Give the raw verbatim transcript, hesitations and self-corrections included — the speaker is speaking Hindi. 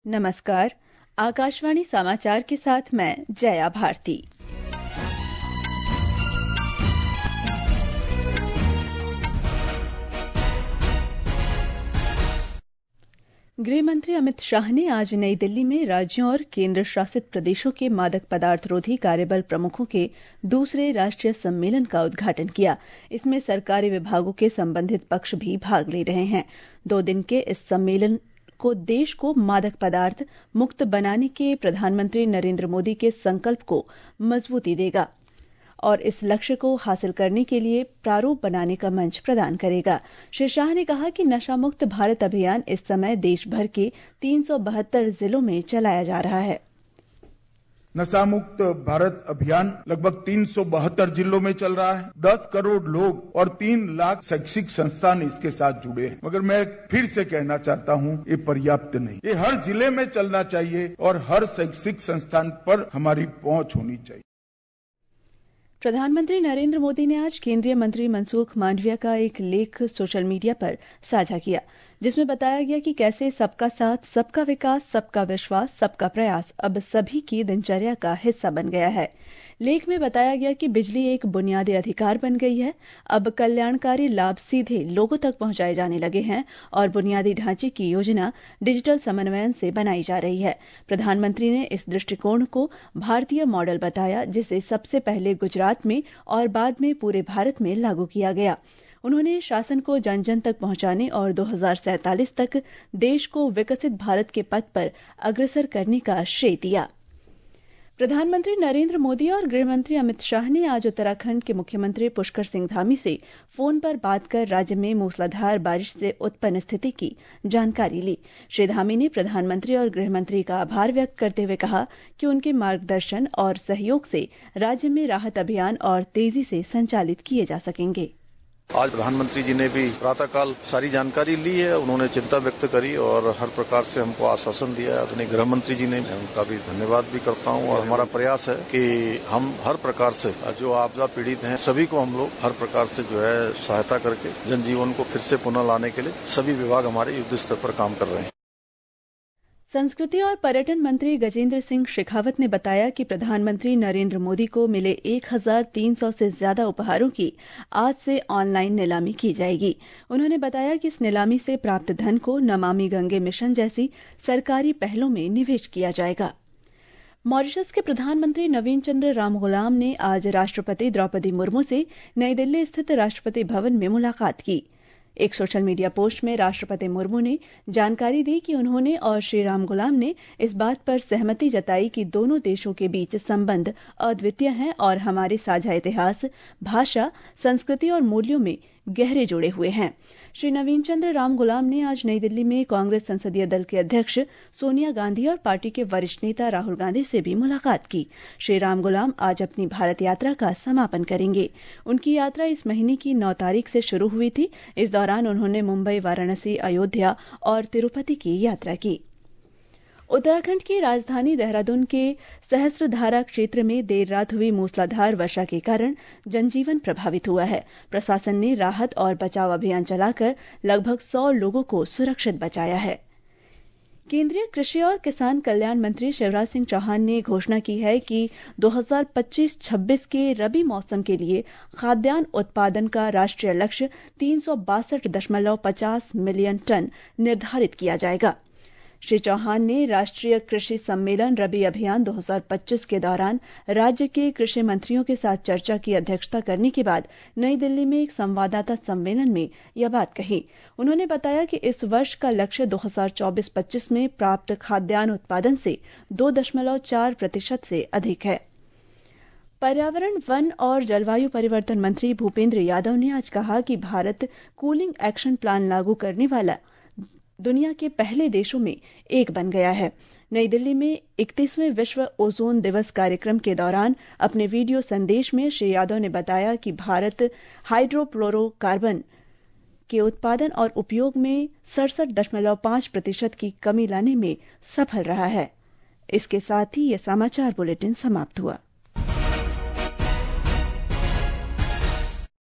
नमस्कार, आकाशवाणी समाचार के साथ मैं जया भारती। गृह मंत्री अमित शाह ने आज नई दिल्ली में राज्यों और केंद्र शासित प्रदेशों के मादक पदार्थ रोधी कार्यबल प्रमुखों के दूसरे राष्ट्रीय सम्मेलन का उद्घाटन किया। इसमें सरकारी विभागों के संबंधित पक्ष भी भाग ले रहे हैं। दो दिन के इस सम्मेलन को देश को मादक पदार्थ मुक्त बनाने के प्रधानमंत्री नरेंद्र मोदी के संकल्प को मजबूती देगा और इस लक्ष्य को हासिल करने के लिए प्रारूप बनाने का मंच प्रदान करेगा। श्री शाह ने कहा कि नशा मुक्त भारत अभियान इस समय देश भर के तीन सौ बहत्तर जिलों में चलाया जा रहा है। नशा मुक्त भारत अभियान लगभग तीन सौ बहत्तर जिलों में चल रहा है। दस करोड़ लोग और तीन लाख शैक्षिक संस्थान इसके साथ जुड़े हैं। मगर मैं फिर से कहना चाहता हूं, ये पर्याप्त नहीं। ये हर जिले में चलना चाहिए और हर शैक्षिक संस्थान पर हमारी पहुंच होनी चाहिए। प्रधानमंत्री नरेंद्र मोदी ने आज केंद्रीय मंत्री मनसुख मांडविया का एक लेख सोशल मीडिया पर साझा किया, जिसमें बताया गया कि कैसे सबका साथ, सबका विकास, सबका विश्वास, सबका प्रयास अब सभी की दिनचर्या का हिस्सा बन गया है। लेख में बताया गया कि बिजली एक बुनियादी अधिकार बन गई है। अब कल्याणकारी लाभ सीधे लोगों तक पहुंचाए जाने लगे हैं और बुनियादी ढांचे की योजना डिजिटल समन्वयन से बनाई जा रही है। प्रधानमंत्री ने इस दृष्टिकोण को भारतीय मॉडल बताया, जिसे सबसे पहले गुजरात में और बाद में पूरे भारत में लागू किया गया। उन्होंने शासन को जन जन तक पहुंचाने और दो हज़ार सैंतालीस तक देश को विकसित भारत के पथ पर अग्रसर करने का श्रेय दिया। प्रधानमंत्री नरेंद्र मोदी और गृहमंत्री अमित शाह ने आज उत्तराखंड के मुख्यमंत्री पुष्कर सिंह धामी से फोन पर बात कर राज्य में मूसलाधार बारिश से उत्पन्न स्थिति की जानकारी ली। श्री धामी ने प्रधानमंत्री और गृहमंत्री का आभार व्यक्त करते हुए कहा कि उनके मार्गदर्शन और सहयोग से राज्य में राहत अभियान और तेजी से संचालित किए जा सकेंगे। आज प्रधानमंत्री जी ने भी प्रातःकाल सारी जानकारी ली है। उन्होंने चिंता व्यक्त करी और हर प्रकार से हमको आश्वासन दिया है। अपने गृह मंत्री जी ने, मैं उनका भी धन्यवाद भी करता हूं। और हमारा प्रयास है कि हम हर प्रकार से जो आपदा पीड़ित हैं सभी को हम लोग हर प्रकार से जो है सहायता करके जनजीवन को फिर से पुनः लाने के लिए सभी विभाग हमारे युद्ध स्तर पर काम कर रहे हैं। संस्कृति और पर्यटन मंत्री गजेंद्र सिंह शेखावत ने बताया कि प्रधानमंत्री नरेंद्र मोदी को मिले एक हज़ार तीन सौ से ज्यादा उपहारों की आज से ऑनलाइन नीलामी की जाएगी। उन्होंने बताया कि इस नीलामी से प्राप्त धन को नमामि गंगे मिशन जैसी सरकारी पहलों में निवेश किया जाएगा। मॉरिशस के प्रधानमंत्री नवीन चंद्र रामगुलाम ने आज राष्ट्रपति द्रौपदी मुर्मू से नई दिल्ली स्थित राष्ट्रपति भवन में मुलाकात की। एक सोशल मीडिया पोस्ट में राष्ट्रपति मुर्मू ने जानकारी दी कि उन्होंने और श्री रामगुलाम ने इस बात पर सहमति जताई कि दोनों देशों के बीच संबंध अद्वितीय हैं और हमारे साझा इतिहास, भाषा, संस्कृति और मूल्यों में गहरे जुड़े हुए हैं। श्री नवीन चंद्र रामगुलाम ने आज नई दिल्ली में कांग्रेस संसदीय दल के अध्यक्ष सोनिया गांधी और पार्टी के वरिष्ठ नेता राहुल गांधी से भी मुलाकात की। श्री रामगुलाम आज अपनी भारत यात्रा का समापन करेंगे। उनकी यात्रा इस महीने की नौ तारीख से शुरू हुई थी। इस दौरान उन्होंने मुंबई, वाराणसी, अयोध्या और तिरुपति की यात्रा की। उत्तराखंड की राजधानी देहरादून के सहस्त्रधारा क्षेत्र में देर रात हुई मूसलाधार वर्षा के कारण जनजीवन प्रभावित हुआ है। प्रशासन ने राहत और बचाव अभियान चलाकर लगभग सौ लोगों को सुरक्षित बचाया है। केंद्रीय कृषि और किसान कल्याण मंत्री शिवराज सिंह चौहान ने घोषणा की है कि दो हज़ार पच्चीस छब्बीस के रबी मौसम के लिए खाद्यान्न उत्पादन का राष्ट्रीय लक्ष्य तीन सौ बासठ दशमलव पचास मिलियन टन निर्धारित किया जाएगा। श्री चौहान ने राष्ट्रीय कृषि सम्मेलन रबी अभियान दो हज़ार पच्चीस के दौरान राज्य के कृषि मंत्रियों के साथ चर्चा की अध्यक्षता करने के बाद नई दिल्ली में एक संवाददाता सम्मेलन में यह बात कही। उन्होंने बताया कि इस वर्ष का लक्ष्य दो हज़ार चौबीस पच्चीस में प्राप्त खाद्यान्न उत्पादन से दो दशमलव चार प्रतिशत से अधिक है। पर्यावरण, वन और जलवायु परिवर्तन मंत्री भूपेंद्र यादव ने आज कहा कि भारत कूलिंग एक्शन प्लान लागू करने वाला दुनिया के पहले देशों में एक बन गया है। नई दिल्ली में इकतीसवें विश्व ओजोन दिवस कार्यक्रम के दौरान अपने वीडियो संदेश में श्री यादव ने बताया कि भारत हाइड्रोफ्लोरोकार्बन के उत्पादन और उपयोग में सड़सठ दशमलव पांच प्रतिशत की कमी लाने में सफल रहा है। इसके साथ ही यह समाचार बुलेटिन समाप्त हुआ।